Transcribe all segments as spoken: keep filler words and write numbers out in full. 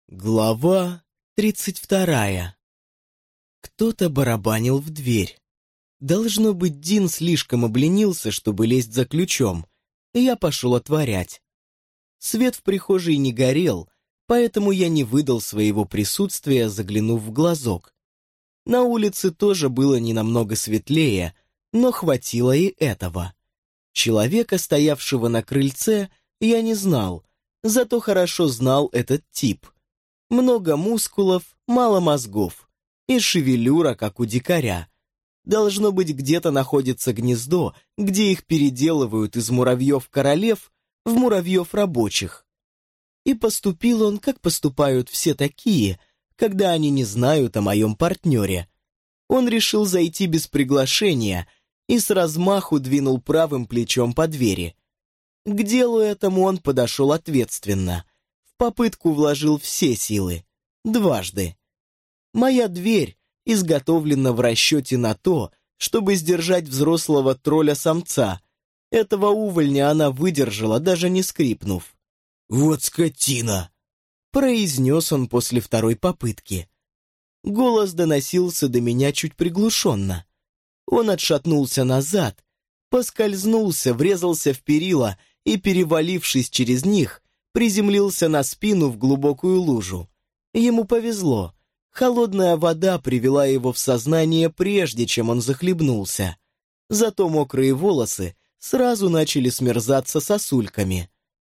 Глава тридцать вторая. Кто-то барабанил в дверь. Должно быть, Дин слишком обленился, чтобы лезть за ключом, и я пошел отворять. Свет в прихожей не горел, поэтому я не выдал своего присутствия, заглянув в глазок. На улице тоже было не намного светлее, но хватило и этого. Человека, стоявшего на крыльце, я не знал, зато хорошо знал этот тип. Много мускулов, мало мозгов. И шевелюра, как у дикаря. Должно быть, где-то находится гнездо, где их переделывают из муравьев-королев в муравьев-рабочих. И поступил он, как поступают все такие, когда они не знают о моем партнере. Он решил зайти без приглашения и с размаху двинул правым плечом по двери. К делу этому он подошел ответственно. В попытку вложил все силы. Дважды. Моя дверь изготовлена в расчете на то, чтобы сдержать взрослого тролля-самца. Этого увольня она выдержала, даже не скрипнув. «Вот скотина!» — произнес он после второй попытки. Голос доносился до меня чуть приглушенно. Он отшатнулся назад, поскользнулся, врезался в перила и, перевалившись через них, приземлился на спину в глубокую лужу. Ему повезло. Холодная вода привела его в сознание, прежде чем он захлебнулся. Зато мокрые волосы сразу начали смерзаться сосульками.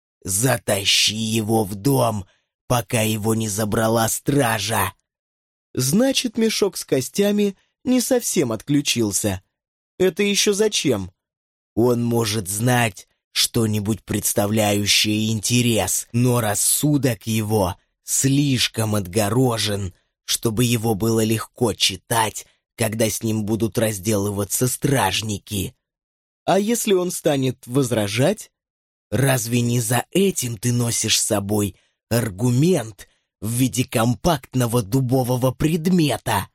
«Затащи его в дом, пока его не забрала стража!» Значит, мешок с костями не совсем отключился. Это еще зачем? Он может знать что-нибудь, представляющее интерес, но рассудок его слишком отгорожен, чтобы его было легко читать, когда с ним будут разделываться стражники. А если он станет возражать? Разве не за этим ты носишь с собой аргумент в виде компактного дубового предмета?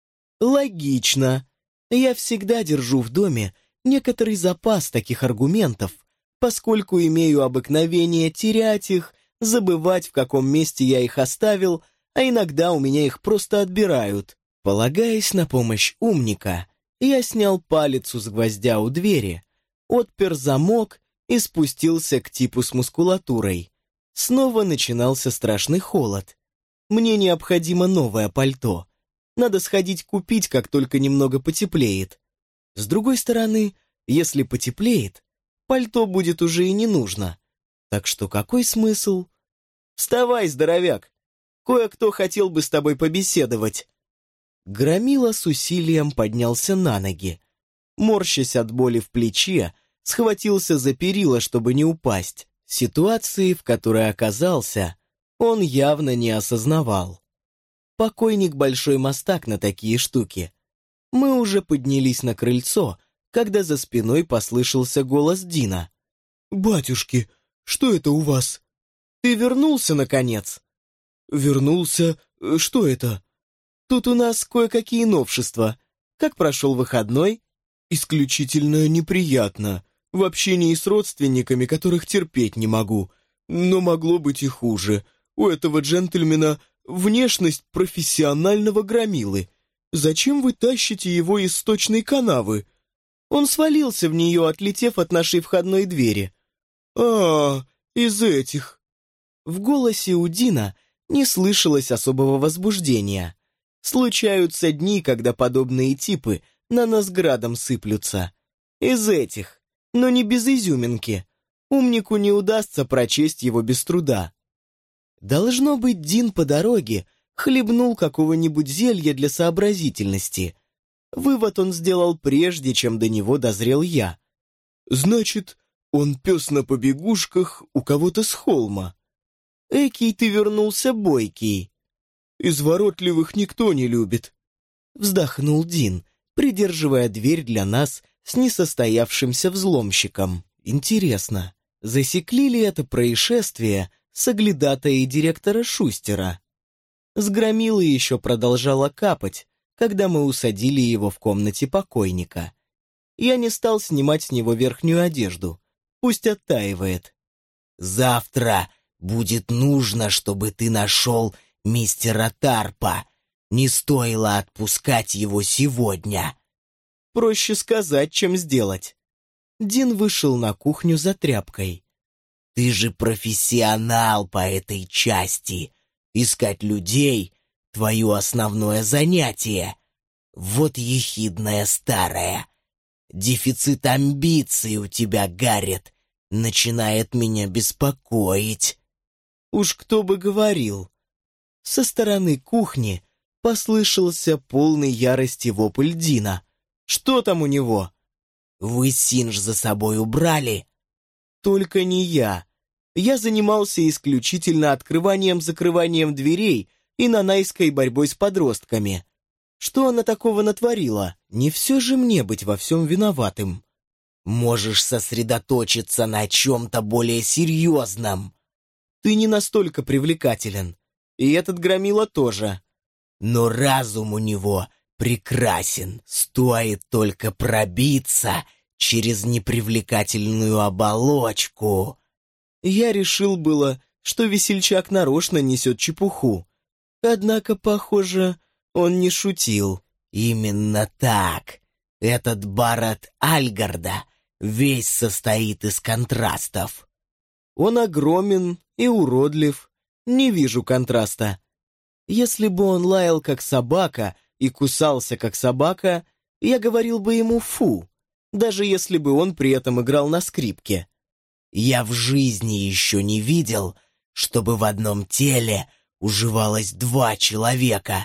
Логично. Я всегда держу в доме некоторый запас таких аргументов, поскольку имею обыкновение терять их, забывать, в каком месте я их оставил, а иногда у меня их просто отбирают. Полагаясь на помощь умника, я снял палец с гвоздя у двери, отпер замок и спустился к типу с мускулатурой. Снова начинался страшный холод. Мне необходимо новое пальто. Надо сходить купить, как только немного потеплеет. С другой стороны, если потеплеет, пальто будет уже и не нужно. Так что какой смысл? Вставай, здоровяк! Кое-кто хотел бы с тобой побеседовать. Громила с усилием поднялся на ноги. Морщась от боли в плече, схватился за перила, чтобы не упасть. Ситуации, в которой оказался, он явно не осознавал. Покойник большой мастак на такие штуки. Мы уже поднялись на крыльцо, когда за спиной послышался голос Дина. «Батюшки, что это у вас?» «Ты вернулся, наконец?» «Вернулся? Что это?» «Тут у нас кое-какие новшества. Как прошел выходной?» «Исключительно неприятно. В общении с родственниками, которых терпеть не могу. Но могло быть и хуже. У этого джентльмена внешность профессионального громилы. Зачем вы тащите его из сточной канавы?» Он свалился в нее, отлетев от нашей входной двери. «А, из этих». В голосе у Дина не слышалось особого возбуждения. Случаются дни, когда подобные типы на нас градом сыплются. Из этих, но не без изюминки. Умнику не удастся прочесть его без труда. Должно быть, Дин по дороге хлебнул какого-нибудь зелья для сообразительности. Вывод он сделал прежде, чем до него дозрел я. «Значит, он пес на побегушках у кого-то с холма». «Экий ты вернулся бойкий». «Изворотливых никто не любит», — вздохнул Дин, придерживая дверь для нас с несостоявшимся взломщиком. Интересно, засекли ли это происшествие соглядатая директора Шустера? С громилы еще продолжало капать, когда мы усадили его в комнате покойника. Я не стал снимать с него верхнюю одежду. Пусть оттаивает. «Завтра будет нужно, чтобы ты нашел мистера Тарпа. Не стоило отпускать его сегодня. Проще сказать, чем сделать. Дин вышел на кухню за тряпкой. Ты же профессионал по этой части. Искать людей — твое основное занятие. Вот ехидная старая. Дефицит амбиций у тебя, Гаррет, начинает меня беспокоить. Уж кто бы говорил. Со стороны кухни послышался полный ярости вопль Дина. Что там у него? Вы Синдж за собой убрали? Только не я. Я занимался исключительно открыванием-закрыванием дверей и нанайской борьбой с подростками. Что она такого натворила? Не все же мне быть во всем виноватым. Можешь сосредоточиться на чем-то более серьезном. Ты не настолько привлекателен. И этот громила тоже. Но разум у него прекрасен. Стоит только пробиться через непривлекательную оболочку. Я решил было, что весельчак нарочно несет чепуху. Однако, похоже, он не шутил. Именно так. Этот Барретт Альгарда весь состоит из контрастов. Он огромен и уродлив. Не вижу контраста. Если бы он лаял как собака и кусался как собака, я говорил бы ему «фу», даже если бы он при этом играл на скрипке. Я в жизни еще не видел, чтобы в одном теле уживалось два человека.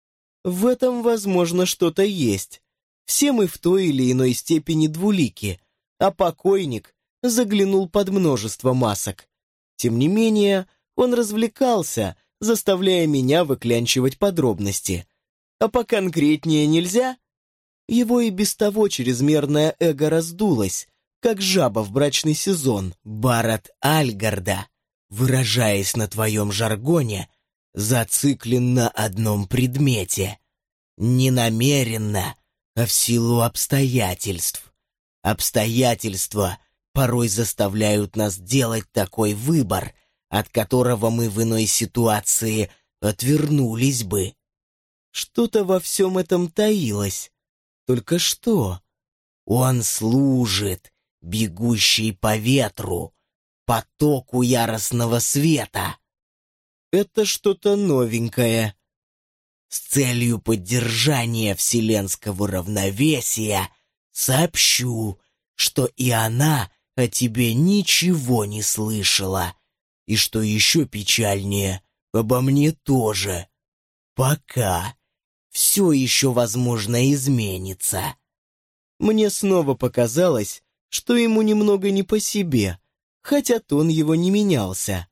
В этом, возможно, что-то есть. Все мы в той или иной степени двулики, а покойник заглянул под множество масок. Тем не менее, он развлекался, заставляя меня выклянчивать подробности. А поконкретнее нельзя? Его и без того чрезмерное эго раздулось, как жаба в брачный сезон. Барретт Альгарда, выражаясь на твоем жаргоне, зациклен на одном предмете. Не намеренно, а в силу обстоятельств. Обстоятельства порой заставляют нас делать такой выбор, от которого мы в иной ситуации отвернулись бы. Что-то во всем этом таилось. Только что? Он служит, бегущий по ветру, потоку яростного света. Это что-то новенькое. С целью поддержания вселенского равновесия сообщу, что и она о тебе ничего не слышала. И что еще печальнее, обо мне тоже. Пока. Все еще, возможно, изменится. Мне снова показалось, что ему немного не по себе, хотя тон его не менялся.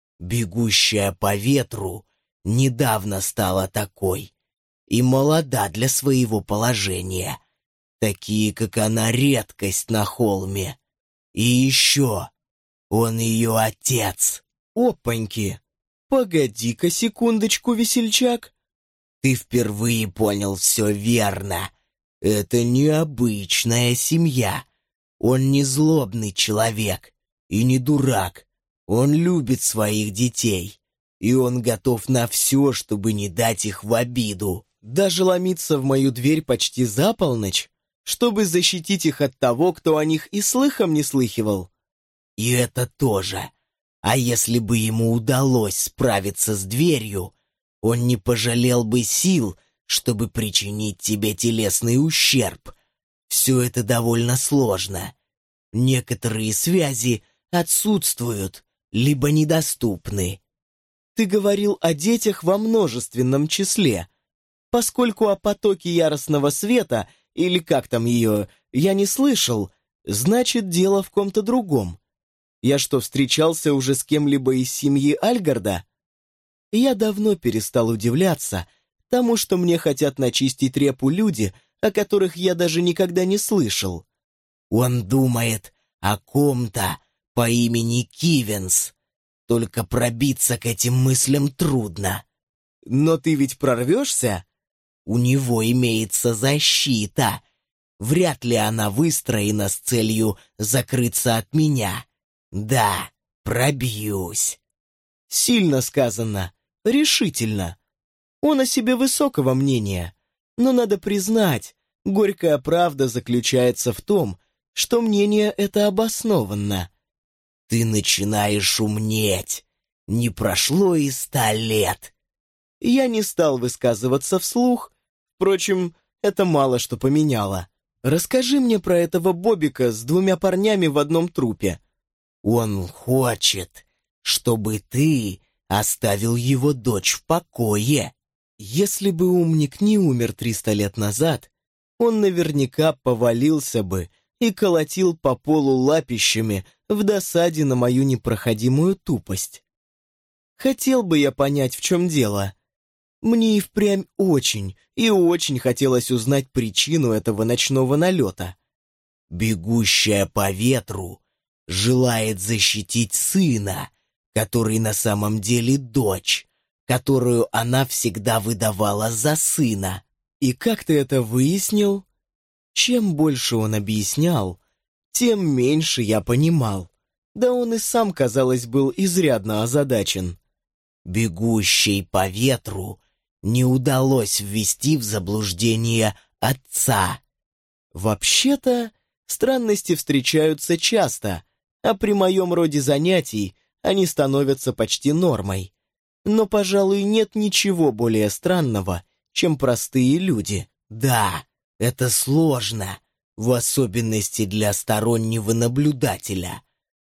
Бегущая по ветру недавно стала такой и молода для своего положения. Такие, как она, редкость на холме. И еще он ее отец. Опаньки! Погоди-ка секундочку, весельчак. Ты впервые понял все верно. Это необычная семья. Он не злобный человек и не дурак. Он любит своих детей, и он готов на все, чтобы не дать их в обиду. Даже ломиться в мою дверь почти за полночь, чтобы защитить их от того, кто о них и слыхом не слыхивал. И это тоже. А если бы ему удалось справиться с дверью, он не пожалел бы сил, чтобы причинить тебе телесный ущерб. Все это довольно сложно. Некоторые связи отсутствуют, либо недоступны. Ты говорил о детях во множественном числе. Поскольку о потоке яростного света, или как там ее, я не слышал, значит, дело в ком-то другом. Я что, встречался уже с кем-либо из семьи Альгарда? Я давно перестал удивляться тому, что мне хотят начистить репу люди, о которых я даже никогда не слышал. Он думает о ком-то по имени Кивенс. Только пробиться к этим мыслям трудно. Но ты ведь прорвешься? У него имеется защита. Вряд ли она выстроена с целью закрыться от меня. Да, пробьюсь. Сильно сказано. решительно. Он о себе высокого мнения, но надо признать, горькая правда заключается в том, что мнение это обоснованно. Ты начинаешь умнеть. Не прошло и ста лет. Я не стал высказываться вслух, впрочем, это мало что поменяло. Расскажи мне про этого Бобика с двумя парнями в одном трупе. Он хочет, чтобы ты оставил его дочь в покое. Если бы умник не умер триста лет назад, он наверняка повалился бы и колотил по полу лапищами в досаде на мою непроходимую тупость. Хотел бы я понять, в чем дело. Мне и впрямь очень и очень хотелось узнать причину этого ночного налета. Бегущая по ветру желает защитить сына, который на самом деле дочь, которую она всегда выдавала за сына. И как ты это выяснил? Чем больше он объяснял, тем меньше я понимал. Да он и сам, казалось, был изрядно озадачен. Бегущей по ветру не удалось ввести в заблуждение отца. Вообще-то, странности встречаются часто, а при моем роде занятий они становятся почти нормой. Но, пожалуй, нет ничего более странного, чем простые люди. Да, это сложно, в особенности для стороннего наблюдателя.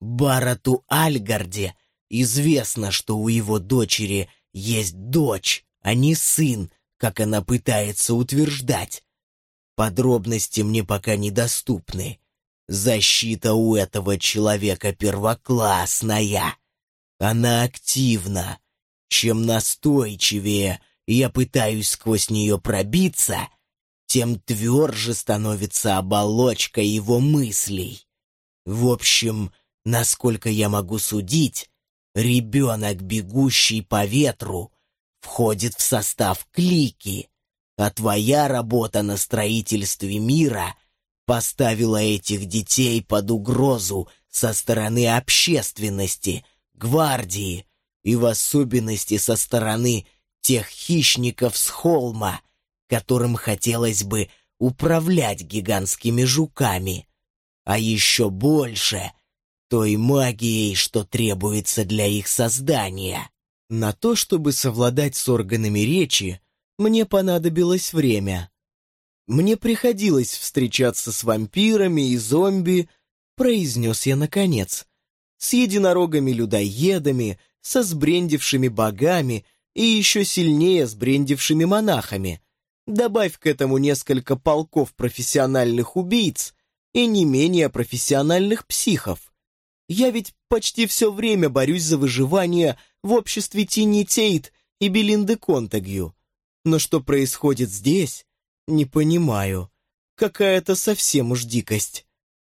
Барату Альгарде известно, что у его дочери есть дочь, а не сын, как она пытается утверждать. Подробности мне пока недоступны. Защита у этого человека первоклассная. Она активна. Чем настойчивее я пытаюсь сквозь нее пробиться, тем тверже становится оболочка его мыслей. В общем, насколько я могу судить, ребенок, бегущий по ветру, входит в состав клики, а твоя работа на строительстве мира поставила этих детей под угрозу со стороны общественности, гвардии и в особенности со стороны тех хищников с холма, которым хотелось бы управлять гигантскими жуками, а еще больше той магией, что требуется для их создания. На то, чтобы совладать с органами речи, мне понадобилось время. Мне приходилось встречаться с вампирами и зомби, произнес я наконец, с единорогами-людоедами, со сбрендившими богами и еще сильнее сбрендившими монахами. Добавь к этому несколько полков профессиональных убийц и не менее профессиональных психов. Я ведь почти все время борюсь за выживание в обществе Тини Тейт и Белинды Контагью. Но что происходит здесь, не понимаю. Какая-то совсем уж дикость.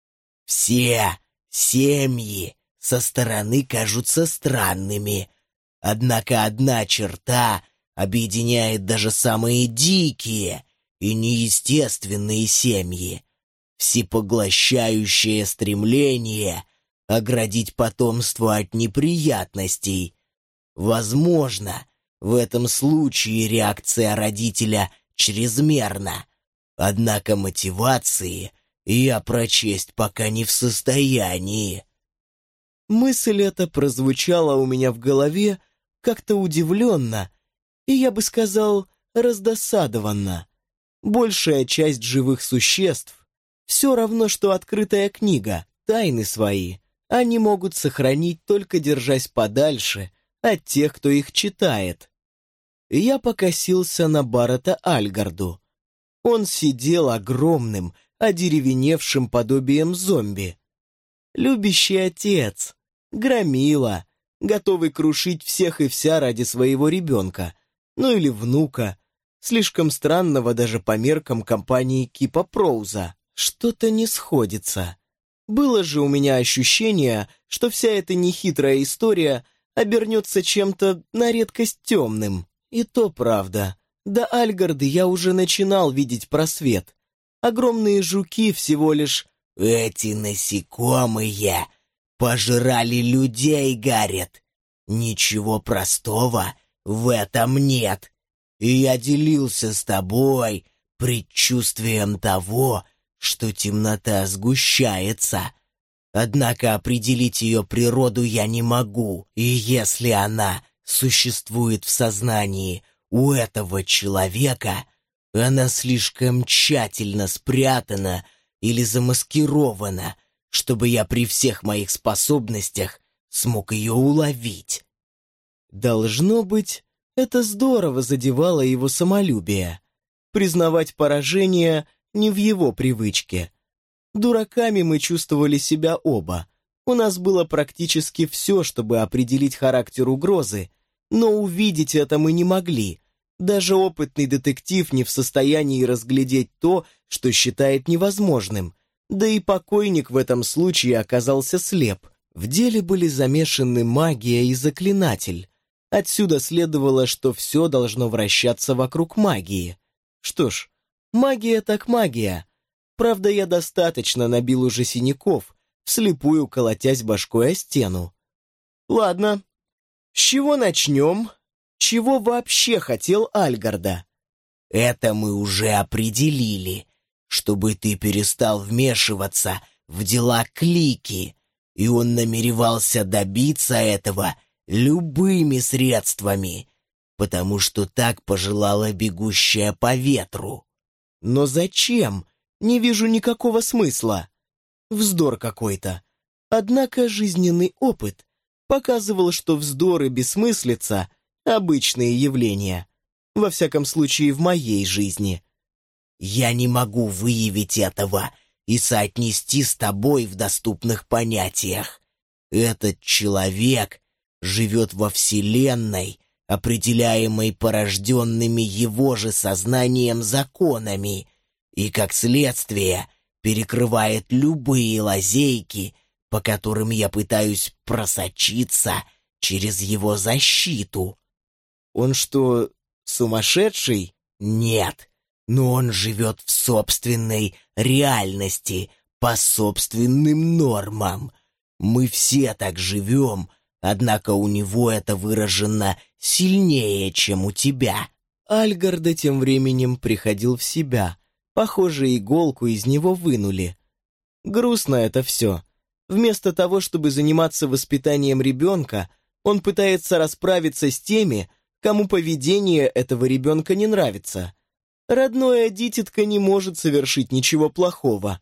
Все семьи со стороны кажутся странными, однако одна черта объединяет даже самые дикие и неестественные семьи: всепоглощающее стремление оградить потомство от неприятностей. Возможно, в этом случае реакция родителя чрезмерна, однако мотивации я прочесть пока не в состоянии. Мысль эта прозвучала у меня в голове как-то удивленно, и, я бы сказал, раздосадованно. Большая часть живых существ все равно, что открытая книга, тайны свои они могут сохранить, только держась подальше от тех, кто их читает. Я покосился на Барата Альгарду. Он сидел огромным, одеревеневшим подобием зомби. Любящий отец, громила, готовый крушить всех и вся ради своего ребенка, ну или внука, слишком странного даже по меркам компании Кипа Проуза. Что-то не сходится. Было же у меня ощущение, что вся эта нехитрая история обернется чем-то на редкость темным. И то правда. До Альгарды я уже начинал видеть просвет. Огромные жуки всего лишь... Эти насекомые пожирали людей, Гаррет. Ничего простого в этом нет. И я делился с тобой предчувствием того, что темнота сгущается. Однако определить ее природу я не могу, и если она существует в сознании у этого человека, она слишком тщательно спрятана или замаскирована, чтобы я при всех моих способностях смог ее уловить. Должно быть, это здорово задевало его самолюбие. Признавать поражение не в его привычке. Дураками мы чувствовали себя оба. У нас было практически все, чтобы определить характер угрозы, но увидеть это мы не могли. Даже опытный детектив не в состоянии разглядеть то, что считает невозможным. Да и покойник в этом случае оказался слеп. В деле были замешаны магия и заклинатель. Отсюда следовало, что все должно вращаться вокруг магии. Что ж, магия так магия. Правда, я достаточно набил уже синяков, вслепую колотясь башкой о стену. Ладно, с чего начнем? Чего вообще хотел Альгарда? Это мы уже определили, чтобы ты перестал вмешиваться в дела клики, и он намеревался добиться этого любыми средствами, потому что так пожелала бегущая по ветру. Но зачем? Не вижу никакого смысла. Вздор какой-то. Однако жизненный опыт показывал, что вздор и бессмыслица — обычные явления. Во всяком случае, в моей жизни. Я не могу выявить этого и соотнести с тобой в доступных понятиях. Этот человек живет во Вселенной, определяемой порожденными его же сознанием законами, и, как следствие, перекрывает любые лазейки, по которым я пытаюсь просочиться через его защиту. Он что, сумасшедший? Нет, но он живет в собственной реальности, по собственным нормам. Мы все так живем, однако у него это выражено сильнее, чем у тебя. Альгарда тем временем приходил в себя. Похоже, иголку из него вынули. Грустно это все. Вместо того, чтобы заниматься воспитанием ребенка, он пытается расправиться с теми, кому поведение этого ребенка не нравится. Родное дитятко не может совершить ничего плохого.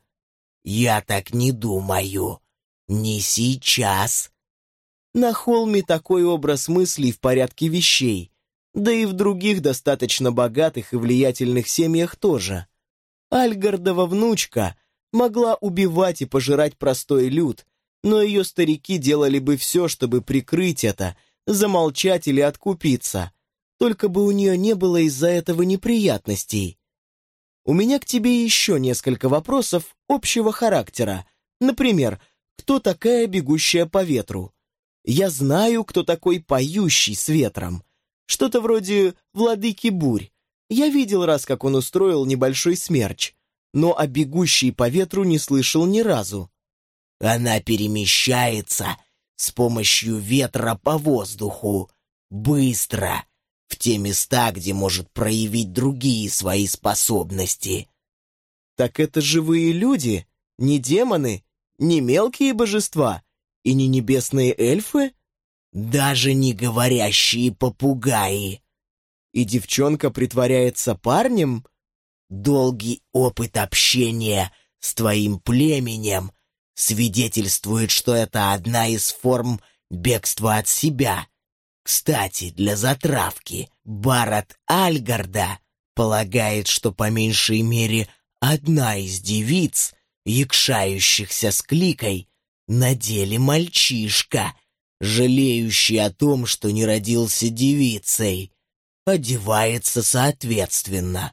Я так не думаю. Не сейчас. На Холме такой образ мыслей в порядке вещей, да и в других достаточно богатых и влиятельных семьях тоже. Альгардова внучка могла убивать и пожирать простой люд, но ее старики делали бы все, чтобы прикрыть это, замолчать или откупиться, только бы у нее не было из-за этого неприятностей. У меня к тебе еще несколько вопросов общего характера. Например, кто такая бегущая по ветру? Я знаю, кто такой поющий с ветром. Что-то вроде владыки бурь. Я видел раз, как он устроил небольшой смерч, но о бегущей по ветру не слышал ни разу. Она перемещается с помощью ветра по воздуху, быстро, в те места, где может проявить другие свои способности. Так это живые люди, не демоны, не мелкие божества и не небесные эльфы? Даже не говорящие попугаи. И девчонка притворяется парнем? Долгий опыт общения с твоим племенем свидетельствует, что это одна из форм бегства от себя. Кстати, для затравки, Барат Альгарда полагает, что по меньшей мере одна из девиц, якшающихся с кликой, на деле мальчишка, жалеющий о том, что не родился девицей, одевается соответственно.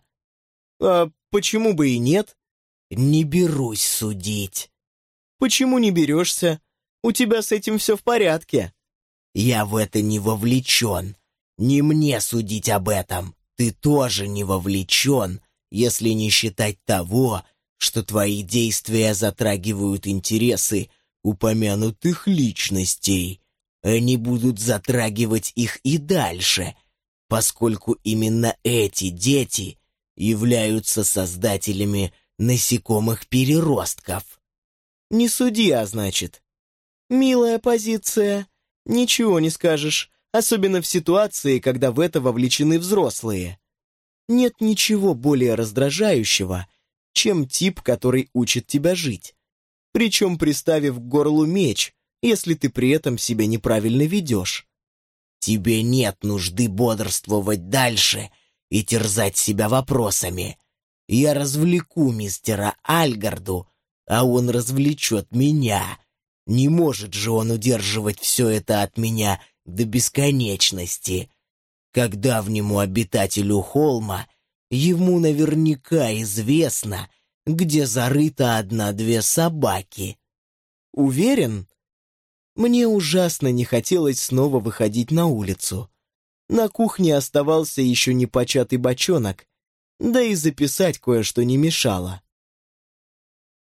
А почему бы и нет? Не берусь судить. Почему не берешься? У тебя с этим все в порядке. Я в это не вовлечен. Не мне судить об этом. Ты тоже не вовлечен, если не считать того, что твои действия затрагивают интересы упомянутых личностей. Они будут затрагивать их и дальше, поскольку именно эти дети являются создателями насекомых-переростков. Не суди, а значит. Милая позиция. Ничего не скажешь, особенно в ситуации, когда в это вовлечены взрослые. Нет ничего более раздражающего, чем тип, который учит тебя жить. Причем приставив к горлу меч, если ты при этом себя неправильно ведешь. Тебе нет нужды бодрствовать дальше и терзать себя вопросами. Я развлеку мистера Альгарду, а он развлечет меня. Не может же он удерживать все это от меня до бесконечности. Как давнему обитателю холма, ему наверняка известно, где зарыта одна-две собаки. Уверен? Мне ужасно не хотелось снова выходить на улицу. На кухне оставался еще непочатый бочонок, да и записать кое-что не мешало.